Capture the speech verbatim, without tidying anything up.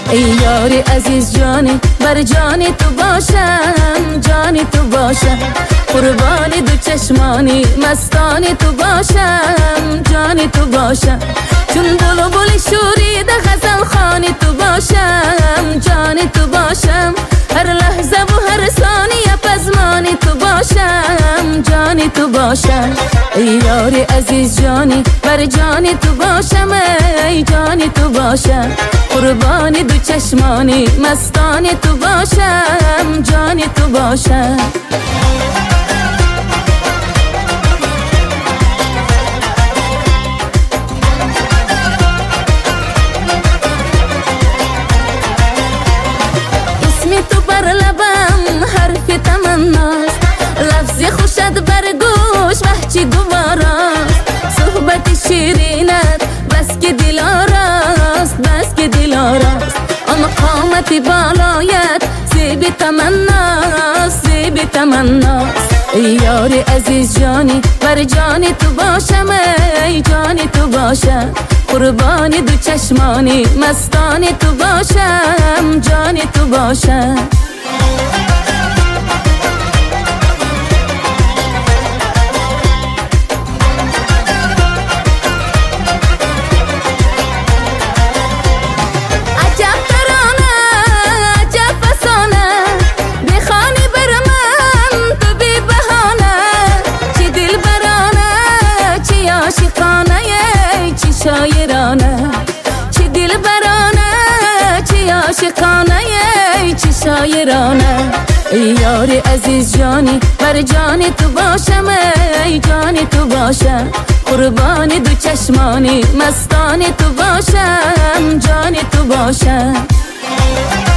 ای یاری عزیز جانی بر جانی تو باشم، جانی تو باشم، قربانی دو چشمانی مستانی تو باشم، جانی تو باشم، چون بلبل شوریده غزل خوانی تو باشم، جانی تو باشم، هر لحظه و هر ثانیه پزمانی تو باشم، جانی تو باشم. ای یاری عزیز جانی بر جانی تو باشم، ای جانی تو باشم، قربانی دو چشمانی مستانی تو باشم، جانی تو باشم. اسمی تو بر لبم حرف تمناست، لفظی خوشت بر گوش وحچی گواراست، صحبت شیرینت بس که دل آراست، بس که دل آراست، آن قامت بالایت زیب تمناست، زیب تمناست. ای یاری عزیز جانی بر جانی تو باشم، ای جانی تو باشم، قربانی دو چشمانی مستانی تو باشم، جانی تو باشم. شایرانه چی دل برانه، چی عاشقانه، چی شایرانه. ای یاری عزیز جانی بر جانی تو باشم، ای جانی تو باشم، قربانی دو چشمانی مستانی تو باشم، جانی تو باشم.